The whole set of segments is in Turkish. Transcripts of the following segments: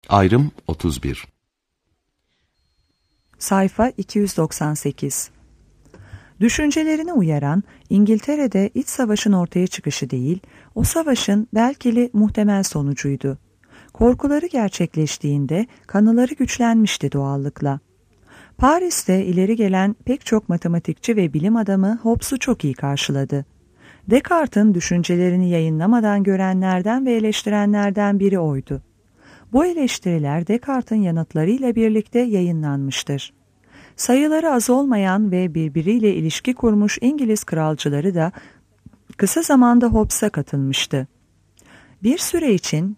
Ayrım 31. Sayfa 298. Düşüncelerini uyaran, İngiltere'de iç savaşın ortaya çıkışı değil, o savaşın belkili muhtemel sonucuydu. Korkuları gerçekleştiğinde kanıları güçlenmişti doğallıkla. Paris'te ileri gelen pek çok matematikçi ve bilim adamı Hobbes'u çok iyi karşıladı. Descartes'in düşüncelerini yayınlamadan görenlerden ve eleştirenlerden biri oydu. Bu eleştiriler Descartes'in yanıtlarıyla birlikte yayınlanmıştır. Sayıları az olmayan ve birbiriyle ilişki kurmuş İngiliz kralcıları da kısa zamanda Hobbes'a katılmıştı. Bir süre için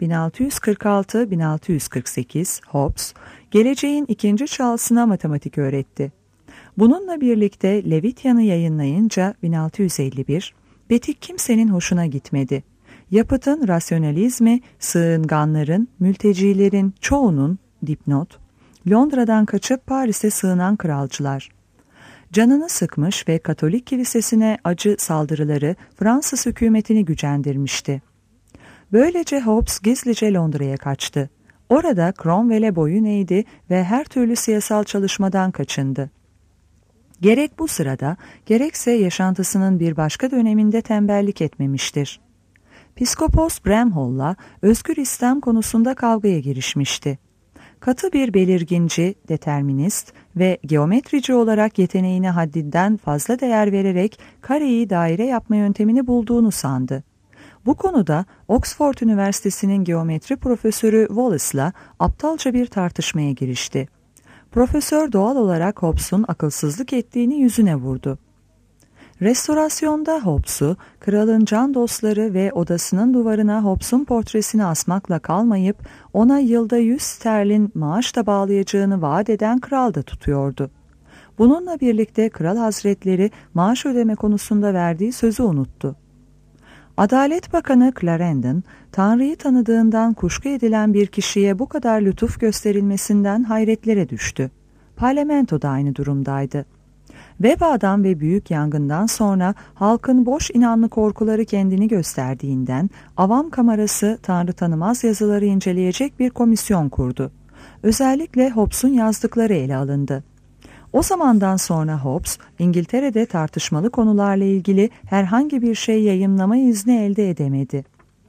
1646-1648 Hobbes, geleceğin ikinci çalsına matematik öğretti. Bununla birlikte Leviathan'ı yayınlayınca 1651, betik kimsenin hoşuna gitmedi. Yapıtın rasyonalizmi, sığınganların, mültecilerin çoğunun, dipnot, Londra'dan kaçıp Paris'e sığınan kralcılar. Canını sıkmış ve Katolik kilisesine acı saldırıları Fransız hükümetini gücendirmişti. Böylece Hobbes gizlice Londra'ya kaçtı. Orada Cromwell'e boyun eğdi ve her türlü siyasal çalışmadan kaçındı. Gerek bu sırada, gerekse yaşantısının bir başka döneminde tembellik etmemiştir. Piskopos Bramhall'la özgür İslam konusunda kavgaya girişmişti. Katı bir belirginci, determinist ve geometrici olarak yeteneğine haddinden fazla değer vererek kareyi daire yapma yöntemini bulduğunu sandı. Bu konuda Oxford Üniversitesi'nin geometri profesörü Wallace'la aptalca bir tartışmaya girişti. Profesör doğal olarak Hobbes'un akılsızlık ettiğini yüzüne vurdu. Restorasyonda Hobbes'u, kralın can dostları ve odasının duvarına Hobbes'un portresini asmakla kalmayıp ona yılda 100 sterlin maaş da bağlayacağını vaat eden kral da tutuyordu. Bununla birlikte kral hazretleri maaş ödeme konusunda verdiği sözü unuttu. Adalet Bakanı Clarendon, Tanrı'yı tanıdığından kuşku edilen bir kişiye bu kadar lütuf gösterilmesinden hayretlere düştü. Parlamento da aynı durumdaydı. Vebadan ve büyük yangından sonra halkın boş inanlı korkuları kendini gösterdiğinden Avam Kamerası Tanrı tanımaz yazıları inceleyecek bir komisyon kurdu. Özellikle Hobbes'un yazdıkları ele alındı. O zamandan sonra Hobbes, İngiltere'de tartışmalı konularla ilgili herhangi bir şey yayımlama izni elde edemedi.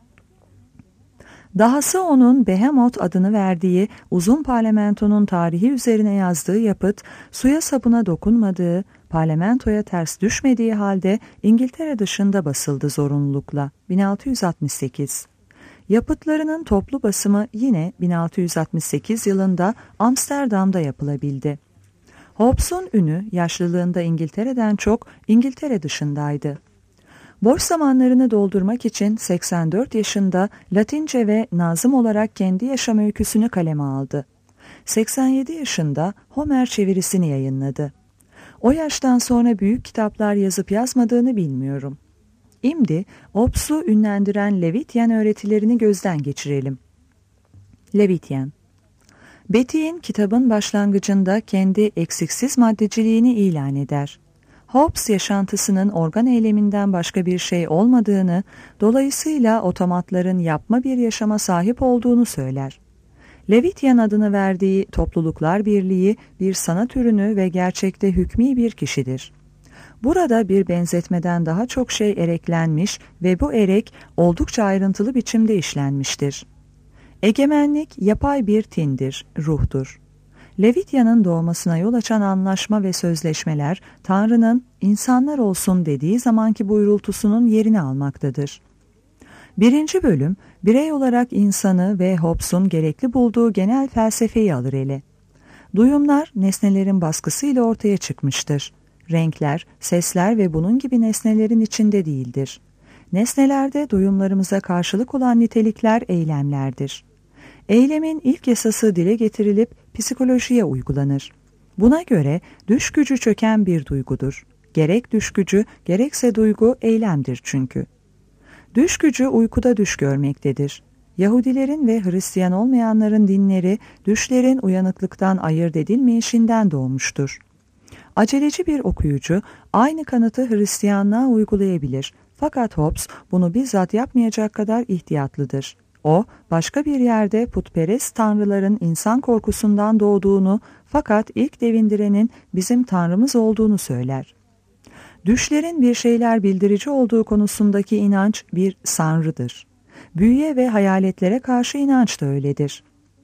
Dahası onun Behemoth adını verdiği uzun parlamentonun tarihi üzerine yazdığı yapıt, suya sabuna dokunmadığı, parlamentoya ters düşmediği halde İngiltere dışında basıldı zorunlulukla 1668. Yapıtlarının toplu basımı yine 1668 yılında Amsterdam'da yapılabildi. Hobbes'un ünü yaşlılığında İngiltere'den çok İngiltere dışındaydı. Boş zamanlarını doldurmak için 84 yaşında Latince ve nazım olarak kendi yaşam öyküsünü kaleme aldı. 87 yaşında Homer çevirisini yayınladı. O yaştan sonra büyük kitaplar yazıp yazmadığını bilmiyorum. Şimdi Hobbes'u ünlendiren Leviathan öğretilerini gözden geçirelim. Leviathan. Betik'in kitabın başlangıcında kendi eksiksiz maddeciliğini ilan eder. Hobbes yaşantısının organ eyleminden başka bir şey olmadığını, dolayısıyla otomatların yapma bir yaşama sahip olduğunu söyler. Leviathan adını verdiği topluluklar birliği bir sanat ürünü ve gerçekte hükmî bir kişidir. Burada bir benzetmeden daha çok şey ereklenmiş ve bu erek oldukça ayrıntılı biçimde işlenmiştir. Egemenlik yapay bir tindir, ruhtur. Leviathan'ın doğmasına yol açan anlaşma ve sözleşmeler Tanrı'nın insanlar olsun dediği zamanki buyrultusunun yerini almaktadır. 1. bölüm birey olarak insanı ve Hobbes'un gerekli bulduğu genel felsefeyi alır ele. Duyumlar nesnelerin baskısıyla ortaya çıkmıştır. Renkler, sesler ve bunun gibi nesnelerin içinde değildir. Nesnelerde duyumlarımıza karşılık olan nitelikler eylemlerdir. Eylemin ilk yasası dile getirilip psikolojiye uygulanır. Buna göre düş gücü çöken bir duygudur. Gerek düş gücü gerekse duygu eylemdir çünkü. Düş gücü uykuda düş görmektedir. Yahudilerin ve Hristiyan olmayanların dinleri düşlerin uyanıklıktan ayırt edilmeyişinden doğmuştur. Aceleci bir okuyucu aynı kanıtı Hristiyanlığa uygulayabilir. Fakat Hobbes bunu bizzat yapmayacak kadar ihtiyatlıdır. O, başka bir yerde putperest tanrıların insan korkusundan doğduğunu fakat ilk devindirenin bizim tanrımız olduğunu söyler. Düşlerin bir şeyler bildirici olduğu konusundaki inanç bir sanrıdır. Büyüye ve hayaletlere karşı inanç da öyledir.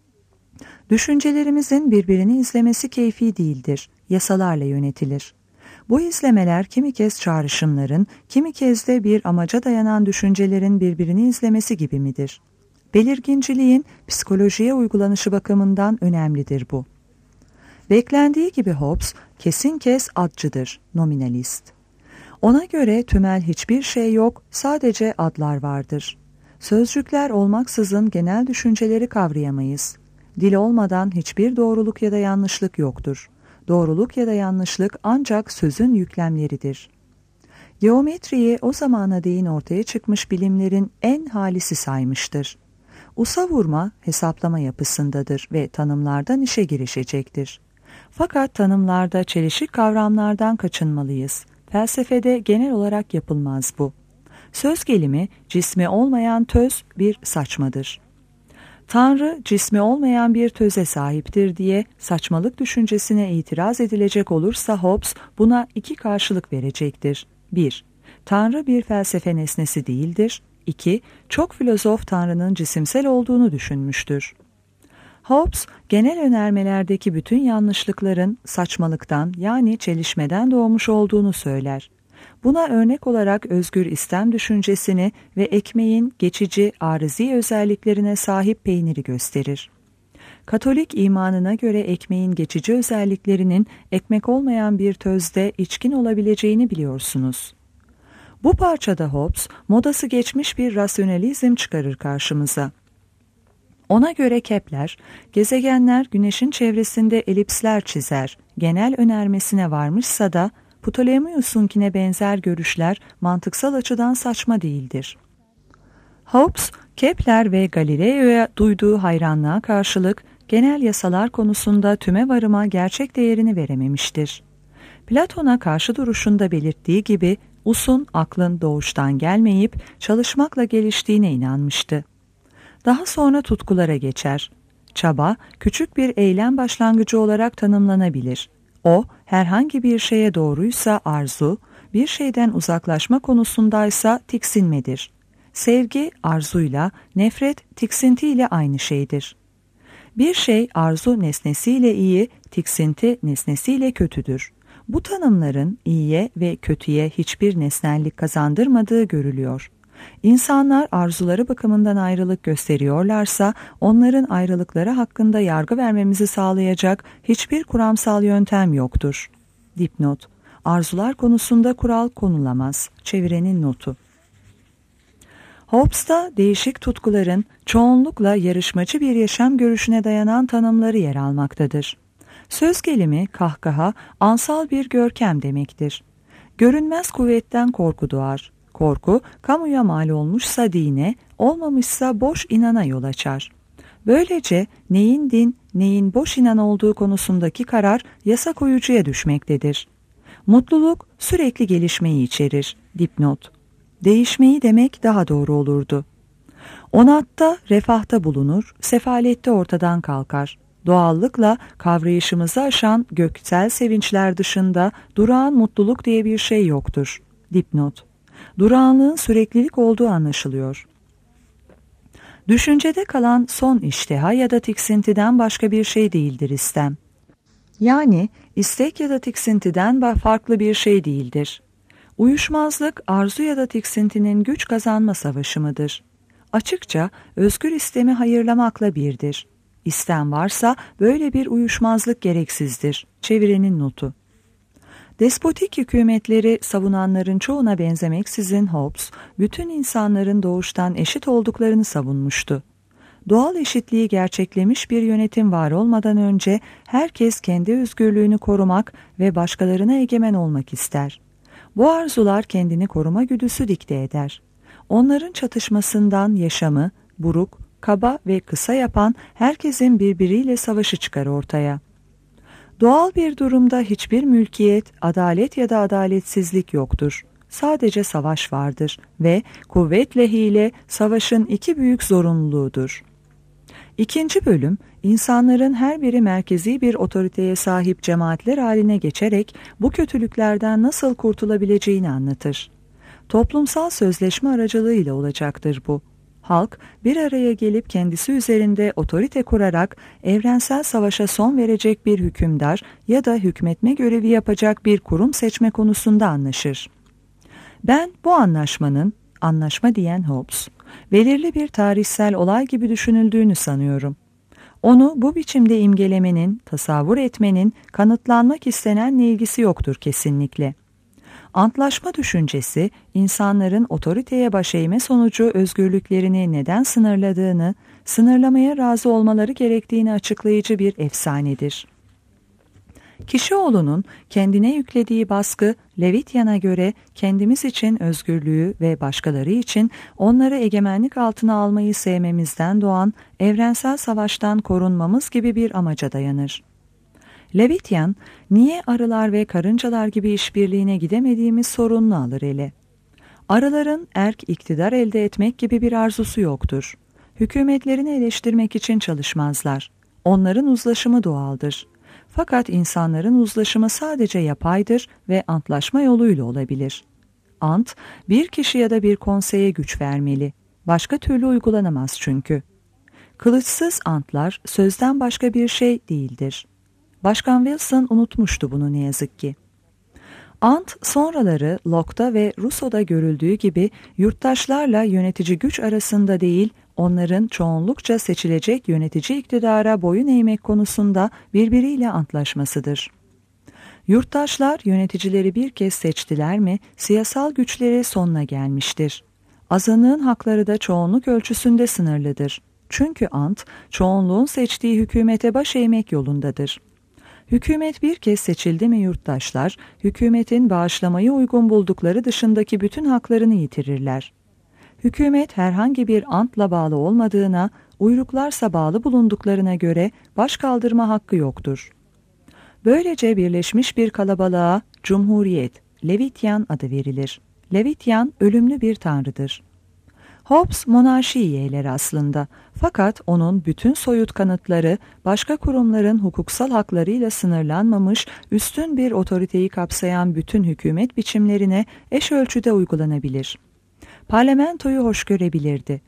Düşüncelerimizin birbirini izlemesi keyfi değildir, yasalarla yönetilir. Bu izlemeler kimi kez çağrışımların, kimi kez de bir amaca dayanan düşüncelerin birbirini izlemesi gibi midir? Belirginciliğin psikolojiye uygulanışı bakımından önemlidir bu. Beklendiği gibi Hobbes kesin kes adcıdır, nominalist. Ona göre tümel hiçbir şey yok, sadece adlar vardır. Sözcükler olmaksızın genel düşünceleri kavrayamayız. Dil olmadan hiçbir doğruluk ya da yanlışlık yoktur. Doğruluk ya da yanlışlık ancak sözün yüklemleridir. Geometriyi o zamana değin ortaya çıkmış bilimlerin en halisi saymıştır. Usa vurma hesaplama yapısındadır ve tanımlardan işe girişecektir. Fakat tanımlarda çelişik kavramlardan kaçınmalıyız. Felsefede genel olarak yapılmaz bu. Söz gelimi cismi olmayan töz bir saçmadır. Tanrı cismi olmayan bir töze sahiptir diye saçmalık düşüncesine itiraz edilecek olursa Hobbes buna iki karşılık verecektir. 1. Tanrı bir felsefe nesnesi değildir. 2. Çok filozof Tanrı'nın cisimsel olduğunu düşünmüştür. Hobbes, genel önermelerdeki bütün yanlışlıkların saçmalıktan yani çelişmeden doğmuş olduğunu söyler. Buna örnek olarak özgür istem düşüncesini ve ekmeğin geçici arızi özelliklerine sahip peyniri gösterir. Katolik imanına göre ekmeğin geçici özelliklerinin ekmek olmayan bir tözde içkin olabileceğini biliyorsunuz. Bu parçada Hobbes, modası geçmiş bir rasyonalizm çıkarır karşımıza. Ona göre Kepler, gezegenler güneşin çevresinde elipsler çizer, genel önermesine varmışsa da, Ptolemaios'unkine benzer görüşler mantıksal açıdan saçma değildir. Hobbes, Kepler ve Galileo'ya duyduğu hayranlığa karşılık genel yasalar konusunda tümevarıma gerçek değerini verememiştir. Platon'a karşı duruşunda belirttiği gibi usun aklın doğuştan gelmeyip çalışmakla geliştiğine inanmıştı. Daha sonra tutkulara geçer. Çaba, küçük bir eylem başlangıcı olarak tanımlanabilir. O, herhangi bir şeye doğruysa arzu, bir şeyden uzaklaşma konusundaysa tiksinmedir. Sevgi, arzuyla, nefret, tiksintiyle aynı şeydir. Bir şey arzu nesnesiyle iyi, tiksinti nesnesiyle kötüdür. Bu tanımların iyiye ve kötüye hiçbir nesnellik kazandırmadığı görülüyor. İnsanlar arzuları bakımından ayrılık gösteriyorlarsa onların ayrılıkları hakkında yargı vermemizi sağlayacak hiçbir kuramsal yöntem yoktur. Dipnot: Arzular konusunda kural konulamaz. Çevirenin notu. Hobbes'ta değişik tutkuların çoğunlukla yarışmacı bir yaşam görüşüne dayanan tanımları yer almaktadır. Söz gelimi kahkaha, ansal bir görkem demektir. Görünmez kuvvetten korku doğar. Korku, kamuya mal olmuşsa dine, olmamışsa boş inana yol açar. Böylece neyin din, neyin boş inan olduğu konusundaki karar yasa koyucuya düşmektedir. Mutluluk sürekli gelişmeyi içerir. Dipnot: Değişmeyi demek daha doğru olurdu. Onatta, refahta bulunur, sefalette ortadan kalkar. Doğallıkla kavrayışımızı aşan göksel sevinçler dışında durağan mutluluk diye bir şey yoktur. Dipnot: Durağanlığın süreklilik olduğu anlaşılıyor. Düşüncede kalan son iştiha ya da tiksintiden başka bir şey değildir istem. Yani istek ya da tiksintiden farklı bir şey değildir. Uyuşmazlık arzu ya da tiksintinin güç kazanma savaşı mıdır? Açıkça özgür istemi hayırlamakla birdir. İstem varsa böyle bir uyuşmazlık gereksizdir. Çevirenin notu. Despotik hükümetleri savunanların çoğuna benzemeksizin Hobbes, bütün insanların doğuştan eşit olduklarını savunmuştu. Doğal eşitliği gerçeklemiş bir yönetim var olmadan önce herkes kendi özgürlüğünü korumak ve başkalarına egemen olmak ister. Bu arzular kendini koruma güdüsü dikte eder. Onların çatışmasından yaşamı, buruk, kaba ve kısa yapan herkesin birbiriyle savaşı çıkar ortaya. Doğal bir durumda hiçbir mülkiyet, adalet ya da adaletsizlik yoktur. sadece savaş vardır ve kuvvet lehiyle savaşın iki büyük zorunluluğudur. İkinci bölüm, insanların her biri merkezi bir otoriteye sahip cemaatler haline geçerek bu kötülüklerden nasıl kurtulabileceğini anlatır. Toplumsal sözleşme aracılığıyla olacaktır bu. Halk bir araya gelip kendisi üzerinde otorite kurarak evrensel savaşa son verecek bir hükümdar ya da hükmetme görevi yapacak bir kurum seçme konusunda anlaşır. Ben bu anlaşmanın, anlaşma diyen Hobbes, belirli bir tarihsel olay gibi düşünüldüğünü sanıyorum. Onu bu biçimde imgelemenin, tasavvur etmenin kanıtlanmak istenenle ilgisi yoktur kesinlikle. Antlaşma düşüncesi, insanların otoriteye baş eğme sonucu özgürlüklerini neden sınırladığını, sınırlamaya razı olmaları gerektiğini açıklayıcı bir efsanedir. Kişioğlunun kendine yüklediği baskı, Levityan'a göre kendimiz için özgürlüğü ve başkaları için onları egemenlik altına almayı sevmemizden doğan evrensel savaştan korunmamız gibi bir amaca dayanır. Levityan, niye arılar ve karıncalar gibi işbirliğine gidemediğimiz sorununu alır ele. Arıların erk iktidar elde etmek gibi bir arzusu yoktur. Hükümetlerini eleştirmek için çalışmazlar. Onların uzlaşımı doğaldır. Fakat insanların uzlaşımı sadece yapaydır ve antlaşma yoluyla olabilir. Ant, bir kişi ya da bir konseye güç vermeli. Başka türlü uygulanamaz çünkü. Kılıçsız antlar sözden başka bir şey değildir. Başkan Wilson unutmuştu bunu ne yazık ki. Ant sonraları Locke'da ve Rousseau'da görüldüğü gibi yurttaşlarla yönetici güç arasında değil, onların çoğunlukça seçilecek yönetici iktidara boyun eğmek konusunda birbiriyle antlaşmasıdır. Yurttaşlar yöneticileri bir kez seçtiler mi, siyasal güçleri sonuna gelmiştir. Azınlığın hakları da çoğunluk ölçüsünde sınırlıdır. Çünkü ant, çoğunluğun seçtiği hükümete baş eğmek yolundadır. Hükümet bir kez seçildi mi yurttaşlar, hükümetin bağışlamayı uygun buldukları dışındaki bütün haklarını yitirirler. Hükümet herhangi bir antla bağlı olmadığına, uyruklarsa bağlı bulunduklarına göre baş kaldırma hakkı yoktur. Böylece birleşmiş bir kalabalığa Cumhuriyet, Levityan adı verilir. Levityan ölümlü bir tanrıdır. Hobbes monarşiyi yeğler aslında, fakat onun bütün soyut kanıtları başka kurumların hukuksal haklarıyla sınırlanmamış üstün bir otoriteyi kapsayan bütün hükümet biçimlerine eş ölçüde uygulanabilir. Parlamentoyu hoş görebilirdi.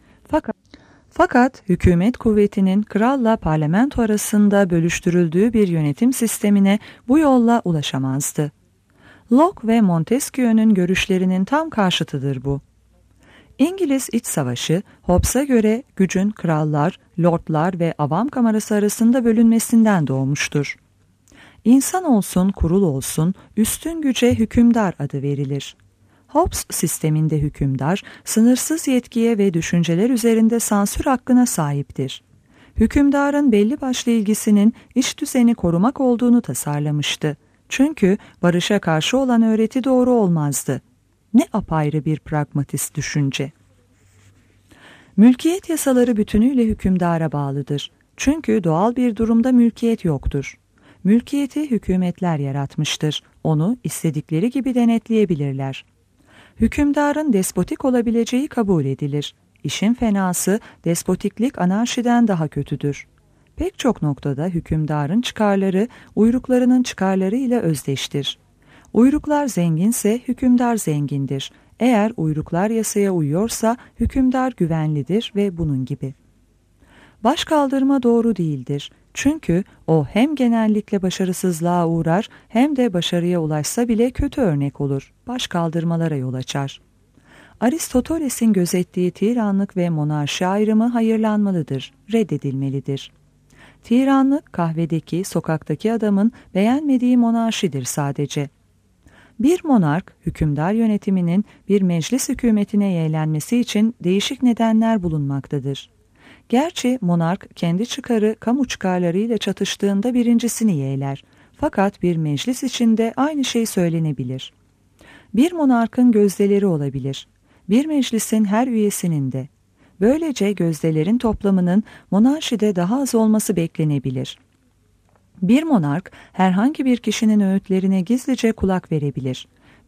Fakat hükümet kuvvetinin kralla parlamento arasında bölüştürüldüğü bir yönetim sistemine bu yolla ulaşamazdı. Locke ve Montesquieu'nun görüşlerinin tam karşıtıdır bu. İngiliz İç Savaşı, Hobbes'a göre gücün krallar, lordlar ve avam kamerası arasında bölünmesinden doğmuştur. İnsan olsun, kurul olsun, üstün güce hükümdar adı verilir. Hobbes sisteminde hükümdar, sınırsız yetkiye ve düşünceler üzerinde sansür hakkına sahiptir. Hükümdarın belli başlı ilgisinin iç düzeni korumak olduğunu tasarlamıştı. Çünkü barışa karşı olan öğreti doğru olmazdı. Ne apayrı bir pragmatist düşünce. Mülkiyet yasaları bütünüyle hükümdara bağlıdır. Çünkü doğal bir durumda mülkiyet yoktur. Mülkiyeti hükümetler yaratmıştır. Onu istedikleri gibi denetleyebilirler. Hükümdarın despotik olabileceği kabul edilir. İşin fenası despotiklik anarşiden daha kötüdür. Pek çok noktada hükümdarın çıkarları uyruklarının çıkarları ile özdeştir. Uyruklar zenginse hükümdar zengindir. Eğer uyruklar yasaya uyuyorsa hükümdar güvenlidir ve bunun gibi. Başkaldırma doğru değildir. Çünkü o hem genellikle başarısızlığa uğrar hem de başarıya ulaşsa bile kötü örnek olur. Başkaldırmalara yol açar. Aristoteles'in gözettiği tiranlık ve monarşi ayrımı hayırlanmalıdır, reddedilmelidir. Tiranlık kahvedeki, sokaktaki adamın beğenmediği monarşidir sadece. Bir monark, hükümdar yönetiminin bir meclis hükümetine yeğlenmesi için değişik nedenler bulunmaktadır. Gerçi monark kendi çıkarı kamu çıkarlarıyla çatıştığında birincisini yeğler. Fakat bir meclis içinde aynı şey söylenebilir. Bir monarkın gözdeleri olabilir. Bir meclisin her üyesinin de. Böylece gözdelerin toplamının monarşide daha az olması beklenebilir. Bir monark herhangi bir kişinin öğütlerine gizlice kulak verebilir.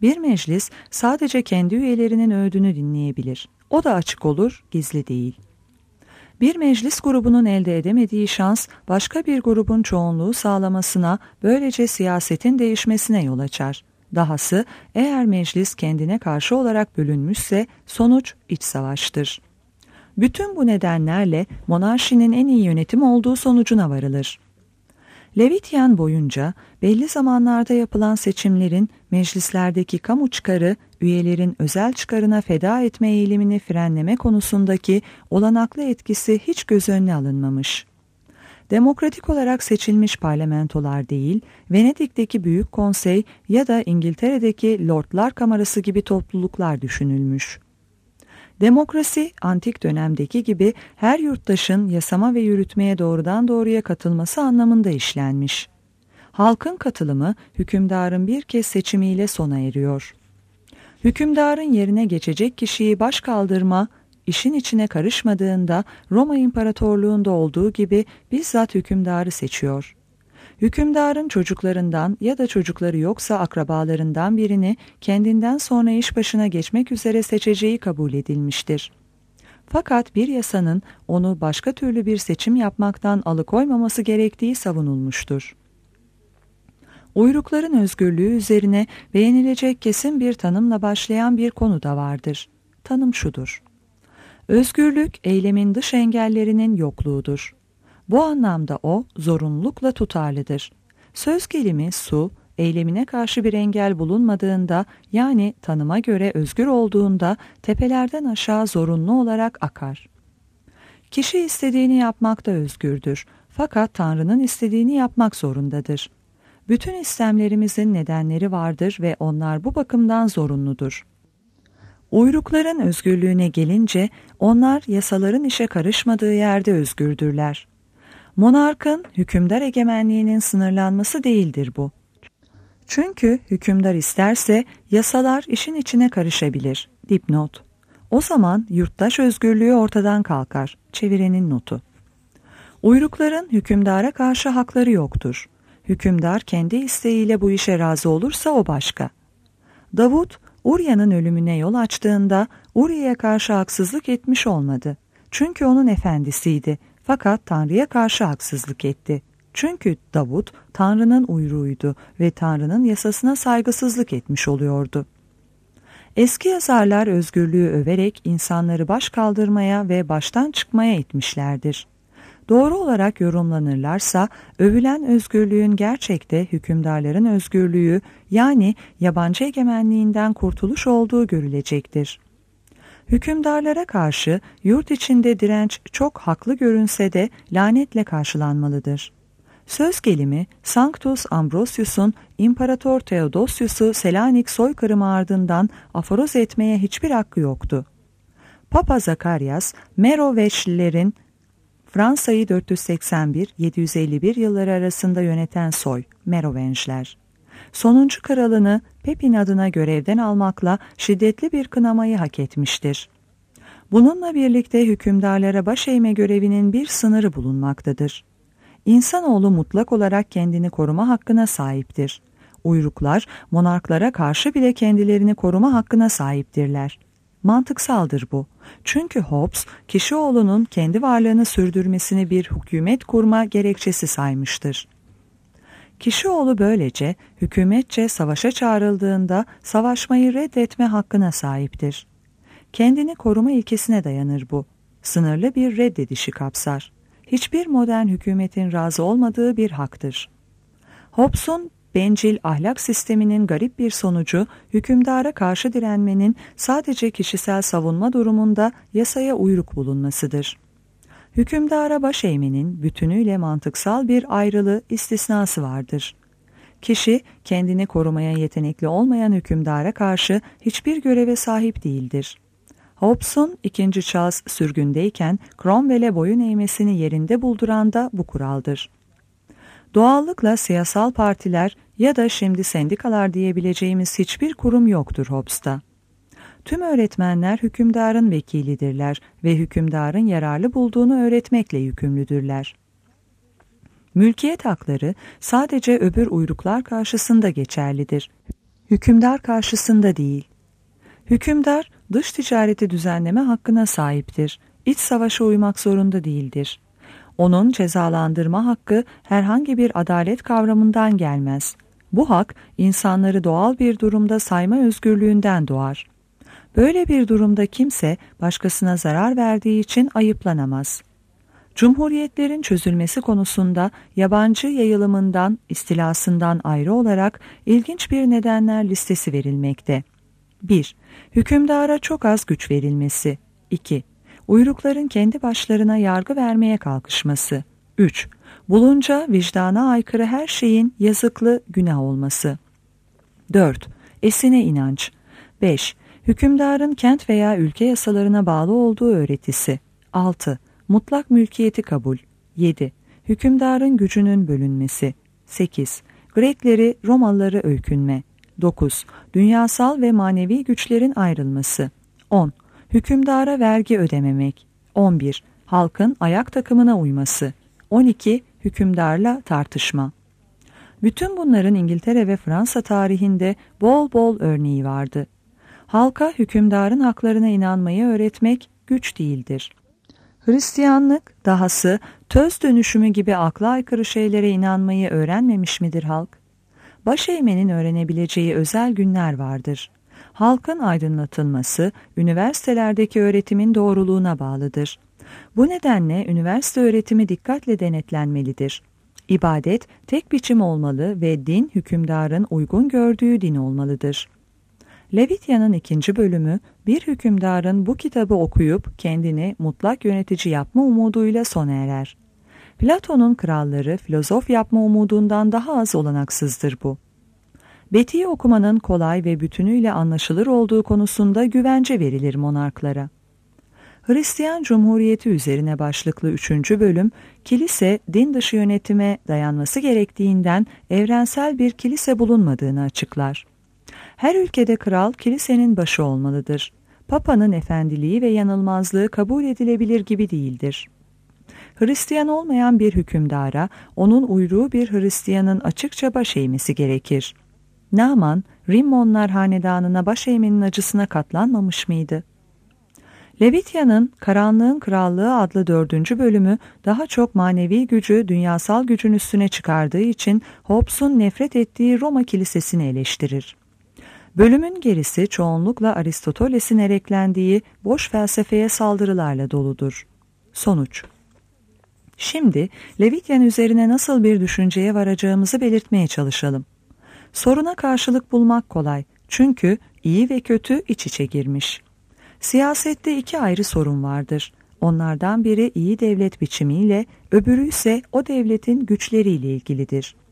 Bir meclis sadece kendi üyelerinin öğüdünü dinleyebilir. O da açık olur, gizli değil. Bir meclis grubunun elde edemediği şans başka bir grubun çoğunluğu sağlamasına, böylece siyasetin değişmesine yol açar. Dahası eğer meclis kendine karşı olarak bölünmüşse sonuç iç savaştır. Bütün bu nedenlerle monarşinin en iyi yönetim olduğu sonucuna varılır. Levitian boyunca belli zamanlarda yapılan seçimlerin meclislerdeki kamu çıkarı, üyelerin özel çıkarına feda etme eğilimini frenleme konusundaki olanaklı etkisi hiç göz önüne alınmamış. Demokratik olarak seçilmiş parlamentolar değil, Venedik'teki Büyük Konsey ya da İngiltere'deki Lordlar Kamerası gibi topluluklar düşünülmüş. Demokrasi, antik dönemdeki gibi her yurttaşın yasama ve yürütmeye doğrudan doğruya katılması anlamında işlenmiş. Halkın katılımı, hükümdarın bir kez seçimiyle sona eriyor. Hükümdarın yerine geçecek kişiyi başkaldırma, işin içine karışmadığında Roma İmparatorluğu'nda olduğu gibi bizzat hükümdarı seçiyor. Hükümdarın çocuklarından ya da çocukları yoksa akrabalarından birini kendinden sonra iş başına geçmek üzere seçeceği kabul edilmiştir. Fakat bir yasanın onu başka türlü bir seçim yapmaktan alıkoymaması gerektiği savunulmuştur. Uyrukların özgürlüğü üzerine beğenilecek kesin bir tanımla başlayan bir konu da vardır. Tanım şudur: özgürlük, eylemin dış engellerinin yokluğudur. Bu anlamda o, zorunlulukla tutarlıdır. Söz gelimi su, eylemine karşı bir engel bulunmadığında, yani tanıma göre özgür olduğunda tepelerden aşağı zorunlu olarak akar. Kişi istediğini yapmakta özgürdür, fakat Tanrı'nın istediğini yapmak zorundadır. Bütün istemlerimizin nedenleri vardır ve onlar bu bakımdan zorunludur. Uyrukların özgürlüğüne gelince, onlar yasaların işe karışmadığı yerde özgürdürler. Monarkın hükümdar egemenliğinin sınırlanması değildir bu. Çünkü hükümdar isterse yasalar işin içine karışabilir. Dipnot. O zaman yurttaş özgürlüğü ortadan kalkar. Çevirenin notu. Uyrukların hükümdara karşı hakları yoktur. Hükümdar kendi isteğiyle bu işe razı olursa o başka. Davut, Urya'nın ölümüne yol açtığında Urya'ya karşı haksızlık etmiş olmadı. Çünkü onun efendisiydi. Fakat Tanrı'ya karşı haksızlık etti. Çünkü Davut Tanrı'nın uyruğuydu ve Tanrı'nın yasasına saygısızlık etmiş oluyordu. Eski yazarlar özgürlüğü överek insanları baş kaldırmaya ve baştan çıkmaya itmişlerdir. Doğru olarak yorumlanırlarsa övülen özgürlüğün gerçekte hükümdarların özgürlüğü, yani yabancı egemenliğinden kurtuluş olduğu görülecektir. Hükümdarlara karşı yurt içinde direnç çok haklı görünse de lanetle karşılanmalıdır. Söz gelimi Sanctus Ambrosius'un İmparator Theodosius'u Selanik soykırımı ardından aforoz etmeye hiçbir hakkı yoktu. Papa Zakarias, Meroveçlilerin Fransa'yı 481-751 yılları arasında yöneten soy, Merovençler, sonuncu kralını Pepin adına görevden almakla şiddetli bir kınamayı hak etmiştir. Bununla birlikte hükümdarlara baş eğme görevinin bir sınırı bulunmaktadır. İnsanoğlu mutlak olarak kendini koruma hakkına sahiptir. Uyruklar, monarklara karşı bile kendilerini koruma hakkına sahiptirler. Mantıksaldır bu. Çünkü Hobbes, kişioğlunun kendi varlığını sürdürmesini bir hükümet kurma gerekçesi saymıştır. Kişioğlu böylece hükümetçe savaşa çağrıldığında savaşmayı reddetme hakkına sahiptir. Kendini koruma ilkesine dayanır bu. Sınırlı bir reddedişi kapsar. Hiçbir modern hükümetin razı olmadığı bir haktır. Hobbes'un bencil ahlak sisteminin garip bir sonucu, hükümdara karşı direnmenin sadece kişisel savunma durumunda yasaya uyruk bulunmasıdır. Hükümdara baş eğmenin bütünüyle mantıksal bir ayrılı istisnası vardır. Kişi kendini korumaya yetenekli olmayan hükümdara karşı hiçbir göreve sahip değildir. Hobbes'un 2. Charles sürgündeyken Cromwell'e boyun eğmesini yerinde bulduran da bu kuraldır. Doğallıkla siyasal partiler ya da şimdi sendikalar diyebileceğimiz hiçbir kurum yoktur Hobbes'ta. Tüm öğretmenler hükümdarın vekilidirler ve hükümdarın yararlı bulduğunu öğretmekle yükümlüdürler. Mülkiyet hakları sadece öbür uyruklar karşısında geçerlidir. Hükümdar karşısında değil. Hükümdar, dış ticareti düzenleme hakkına sahiptir. İç savaşa uymak zorunda değildir. Onun cezalandırma hakkı herhangi bir adalet kavramından gelmez. Bu hak, insanları doğal bir durumda sayma özgürlüğünden doğar. Böyle bir durumda kimse başkasına zarar verdiği için ayıplanamaz. Cumhuriyetlerin çözülmesi konusunda yabancı yayılımından, istilasından ayrı olarak ilginç bir nedenler listesi verilmekte. 1. Hükümdara çok az güç verilmesi. 2. Uyrukların kendi başlarına yargı vermeye kalkışması. 3. Bulunca vicdana aykırı her şeyin yazıklı günah olması. 4. Esine inanç. 5. Hükümdarın kent veya ülke yasalarına bağlı olduğu öğretisi. 6. Mutlak mülkiyeti kabul. 7. Hükümdarın gücünün bölünmesi. 8. Grekleri, Romalıları öykünme. 9. Dünyasal ve manevi güçlerin ayrılması. 10. Hükümdara vergi ödememek. 11. Halkın ayak takımına uyması. 12. Hükümdarla tartışma. Bütün bunların İngiltere ve Fransa tarihinde bol bol örneği vardı. Halka hükümdarın haklarına inanmayı öğretmek güç değildir. Hristiyanlık, dahası töz dönüşümü gibi akla aykırı şeylere inanmayı öğrenmemiş midir halk? Başeğmenin öğrenebileceği özel günler vardır. Halkın aydınlatılması, üniversitelerdeki öğretimin doğruluğuna bağlıdır. Bu nedenle üniversite öğretimi dikkatle denetlenmelidir. İbadet tek biçim olmalı ve din hükümdarın uygun gördüğü din olmalıdır. Levitya'nın 2. bölümü bir hükümdarın bu kitabı okuyup kendini mutlak yönetici yapma umuduyla sona erer. Platon'un kralları filozof yapma umudundan daha az olanaksızdır bu. Betiye okumanın kolay ve bütünüyle anlaşılır olduğu konusunda güvence verilir monarklara. Hristiyan Cumhuriyeti üzerine başlıklı 3. bölüm, kilise din dışı yönetime dayanması gerektiğinden evrensel bir kilise bulunmadığını açıklar. Her ülkede kral kilisenin başı olmalıdır. Papanın efendiliği ve yanılmazlığı kabul edilebilir gibi değildir. Hristiyan olmayan bir hükümdara onun uyruğu bir Hristiyanın açıkça baş eğmesi gerekir. Naaman, Rimmonlar hanedanına baş eğmenin acısına katlanmamış mıydı? Levitya'nın Karanlığın Krallığı adlı 4. bölümü daha çok manevi gücü dünyasal gücün üstüne çıkardığı için Hobbes'un nefret ettiği Roma Kilisesi'ni eleştirir. Bölümün gerisi çoğunlukla Aristoteles'in ereklendiği boş felsefeye saldırılarla doludur. Sonuç. Şimdi Levityan üzerine nasıl bir düşünceye varacağımızı belirtmeye çalışalım. Soruna karşılık bulmak kolay çünkü iyi ve kötü iç içe girmiş. Siyasette 2 ayrı sorun vardır. Onlardan biri iyi devlet biçimiyle, öbürü ise o devletin güçleriyle ilgilidir.